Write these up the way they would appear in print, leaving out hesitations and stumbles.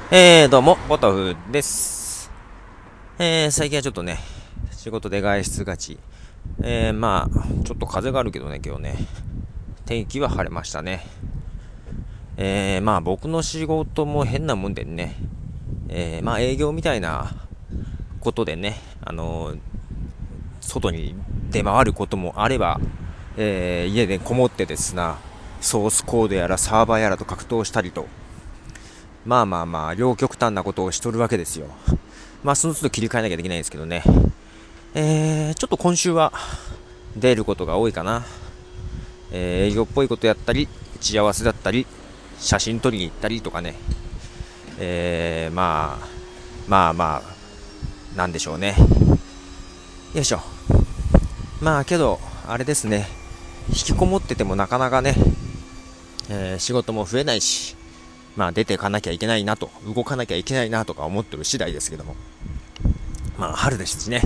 どうも、ポトフです。最近はちょっとね、仕事で外出がち。ちょっと風があるけどね、今日ね。天気は晴れましたね。僕の仕事も変なもんでね、営業みたいなことでね、外に出回ることもあれば、家でこもってですな、ソースコードやらサーバーやらと格闘したりと、両極端なことをしとるわけですよ。その都度切り替えなきゃできないんですけどね。ちょっと今週は出ることが多いかな。営業っぽいことやったり、打ち合わせだったり、写真撮りに行ったりとかね。えー、まあ、まあまなんでしょうね。よいしょ。けど、あれですね。引きこもっててもなかなかね、仕事も増えないし、出ていかなきゃいけないなと、動かなきゃいけないなとか思ってる次第ですけども。春ですしね。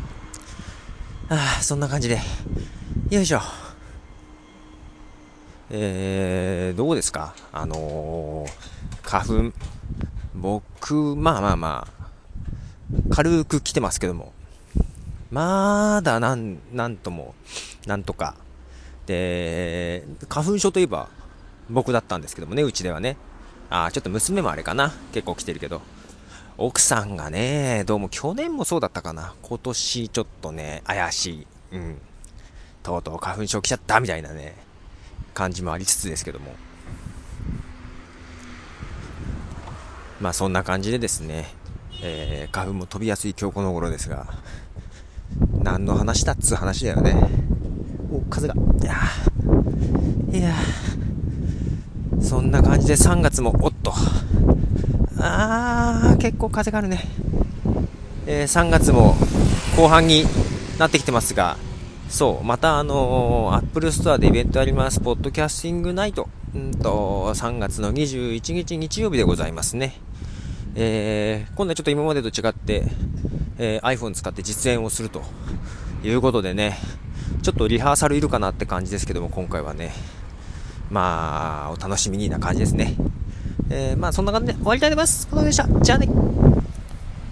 そんな感じで。よいしょ。どうですか花粉。僕、軽く来てますけども。まだなんとも、なんとか。で、花粉症といえば、僕だったんですけどもね、うちではね。ちょっと娘もあれかな。結構来てるけど。奥さんがね、どうも去年もそうだったかな。今年ちょっとね、怪しい。うん。とうとう花粉症来ちゃったみたいなね、感じもありつつですけども。そんな感じでですね、花粉も飛びやすい今日この頃ですが、何の話だっつう話だよね。お、風が。いやそんな感じで3月も、おっと。結構風があるね。3月も後半になってきてますが、そう、またアップルストアでイベントあります。ポッドキャスティングナイト。3月の21日日曜日でございますね。今度はちょっと今までと違って、iPhone 使って実演をするということでね、ちょっとリハーサルいるかなって感じですけども、今回はね、お楽しみにな感じですね。そんな感じで終わりたいと思います。お疲れ様でした。じゃあね。